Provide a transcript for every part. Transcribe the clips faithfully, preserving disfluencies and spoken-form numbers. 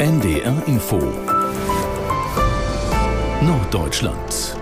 N D R Info Norddeutschland.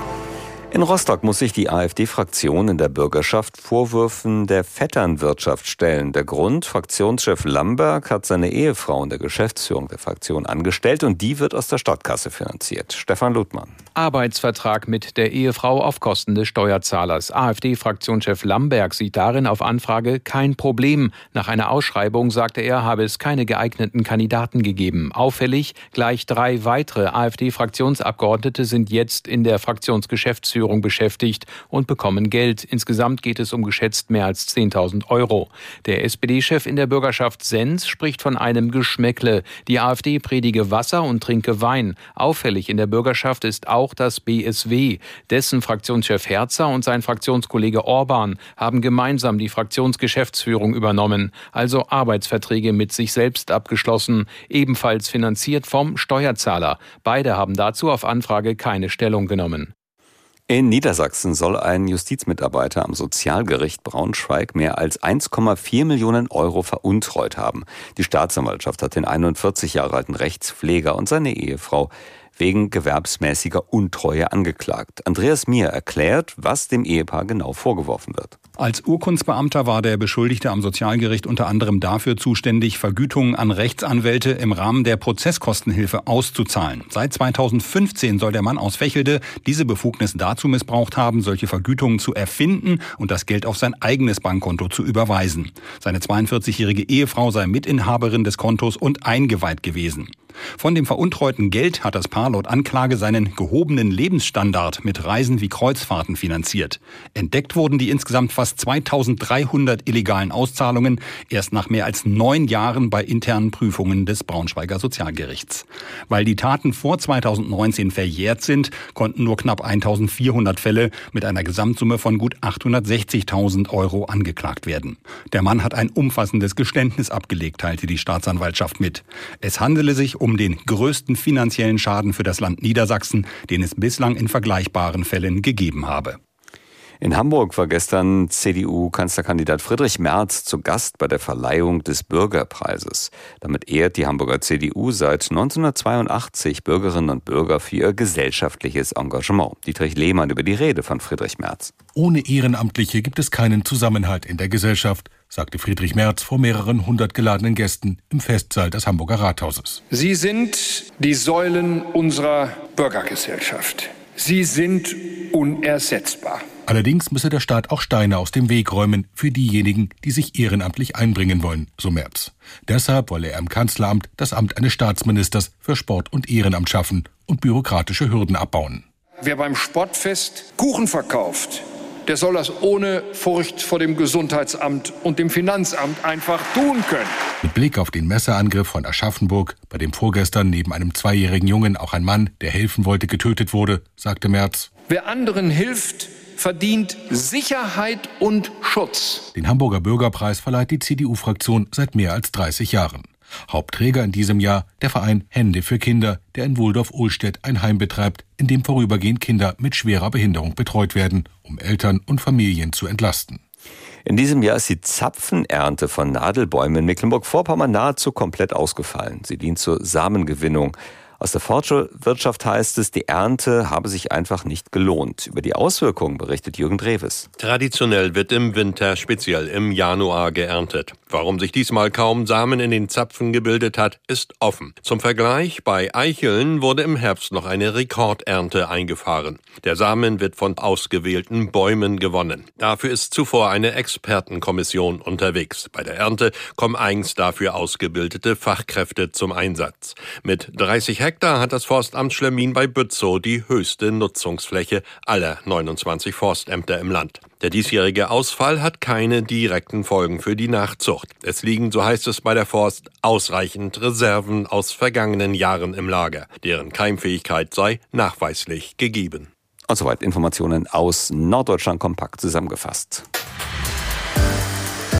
In Rostock muss sich die AfD-Fraktion in der Bürgerschaft Vorwürfen der Vetternwirtschaft stellen. Der Grund: Fraktionschef Lamberg hat seine Ehefrau in der Geschäftsführung der Fraktion angestellt und die wird aus der Stadtkasse finanziert. Stefan Ludmann. Arbeitsvertrag mit der Ehefrau auf Kosten des Steuerzahlers. AfD-Fraktionschef Lamberg sieht darin auf Anfrage kein Problem. Nach einer Ausschreibung, sagte er, habe es keine geeigneten Kandidaten gegeben. Auffällig, gleich drei weitere AfD-Fraktionsabgeordnete sind jetzt in der Fraktionsgeschäftsführung beschäftigt und bekommen Geld. Insgesamt geht es um geschätzt mehr als zehntausend Euro. Der S P D-Chef in der Bürgerschaft Sens spricht von einem Geschmäckle. Die AfD predige Wasser und trinke Wein. Auffällig in der Bürgerschaft ist auch das B S W. Dessen Fraktionschef Herzer und sein Fraktionskollege Orban haben gemeinsam die Fraktionsgeschäftsführung übernommen, also Arbeitsverträge mit sich selbst abgeschlossen, ebenfalls finanziert vom Steuerzahler. Beide haben dazu auf Anfrage keine Stellung genommen. In Niedersachsen soll ein Justizmitarbeiter am Sozialgericht Braunschweig mehr als eins Komma vier Millionen Euro veruntreut haben. Die Staatsanwaltschaft hat den einundvierzig Jahre alten Rechtspfleger und seine Ehefrau wegen gewerbsmäßiger Untreue angeklagt. Andreas Mier erklärt, was dem Ehepaar genau vorgeworfen wird. Als Urkundsbeamter war der Beschuldigte am Sozialgericht unter anderem dafür zuständig, Vergütungen an Rechtsanwälte im Rahmen der Prozesskostenhilfe auszuzahlen. Seit zweitausendfünfzehn soll der Mann aus Vechelde diese Befugnis dazu missbraucht haben, solche Vergütungen zu erfinden und das Geld auf sein eigenes Bankkonto zu überweisen. Seine zweiundvierzigjährige Ehefrau sei Mitinhaberin des Kontos und eingeweiht gewesen. Von dem veruntreuten Geld hat das Paar laut Anklage seinen gehobenen Lebensstandard mit Reisen wie Kreuzfahrten finanziert. Entdeckt wurden die insgesamt fast zweitausenddreihundert illegalen Auszahlungen erst nach mehr als neun Jahren bei internen Prüfungen des Braunschweiger Sozialgerichts. Weil die Taten vor zweitausendneunzehn verjährt sind, konnten nur knapp eintausendvierhundert Fälle mit einer Gesamtsumme von gut achthundertsechzigtausend Euro angeklagt werden. Der Mann hat ein umfassendes Geständnis abgelegt, teilte die Staatsanwaltschaft mit. Es handele sich um um den größten finanziellen Schaden für das Land Niedersachsen, den es bislang in vergleichbaren Fällen gegeben habe. In Hamburg war gestern C D U-Kanzlerkandidat Friedrich Merz zu Gast bei der Verleihung des Bürgerpreises. Damit ehrt die Hamburger C D U seit neunzehnhundertzweiundachtzig Bürgerinnen und Bürger für ihr gesellschaftliches Engagement. Dietrich Lehmann über die Rede von Friedrich Merz. Ohne Ehrenamtliche gibt es keinen Zusammenhalt in der Gesellschaft, sagte Friedrich Merz vor mehreren hundert geladenen Gästen im Festsaal des Hamburger Rathauses. Sie sind die Säulen unserer Bürgergesellschaft. Sie sind unersetzbar. Allerdings müsse der Staat auch Steine aus dem Weg räumen für diejenigen, die sich ehrenamtlich einbringen wollen, so Merz. Deshalb wolle er im Kanzleramt das Amt eines Staatsministers für Sport und Ehrenamt schaffen und bürokratische Hürden abbauen. Wer beim Sportfest Kuchen verkauft, der soll das ohne Furcht vor dem Gesundheitsamt und dem Finanzamt einfach tun können. Mit Blick auf den Messerangriff von Aschaffenburg, bei dem vorgestern neben einem zweijährigen Jungen auch ein Mann, der helfen wollte, getötet wurde, sagte Merz: Wer anderen hilft, verdient Sicherheit und Schutz. Den Hamburger Bürgerpreis verleiht die C D U-Fraktion seit mehr als dreißig Jahren. Hauptträger in diesem Jahr der Verein Hände für Kinder, der in Wohldorf-Ohlstedt ein Heim betreibt, in dem vorübergehend Kinder mit schwerer Behinderung betreut werden, um Eltern und Familien zu entlasten. In diesem Jahr ist die Zapfenernte von Nadelbäumen in Mecklenburg-Vorpommern nahezu komplett ausgefallen. Sie dient zur Samengewinnung. Aus der Forstwirtschaft heißt es, die Ernte habe sich einfach nicht gelohnt. Über die Auswirkungen berichtet Jürgen Dreves. Traditionell wird im Winter, speziell im Januar, geerntet. Warum sich diesmal kaum Samen in den Zapfen gebildet hat, ist offen. Zum Vergleich, bei Eicheln wurde im Herbst noch eine Rekordernte eingefahren. Der Samen wird von ausgewählten Bäumen gewonnen. Dafür ist zuvor eine Expertenkommission unterwegs. Bei der Ernte kommen eigens dafür ausgebildete Fachkräfte zum Einsatz. Mit dreißig Hektar hat das Forstamt Schlemmin bei Bützow die höchste Nutzungsfläche aller neunundzwanzig Forstämter im Land. Der diesjährige Ausfall hat keine direkten Folgen für die Nachzucht. Es liegen, so heißt es bei der Forst, ausreichend Reserven aus vergangenen Jahren im Lager. Deren Keimfähigkeit sei nachweislich gegeben. Und soweit Informationen aus Norddeutschland kompakt zusammengefasst.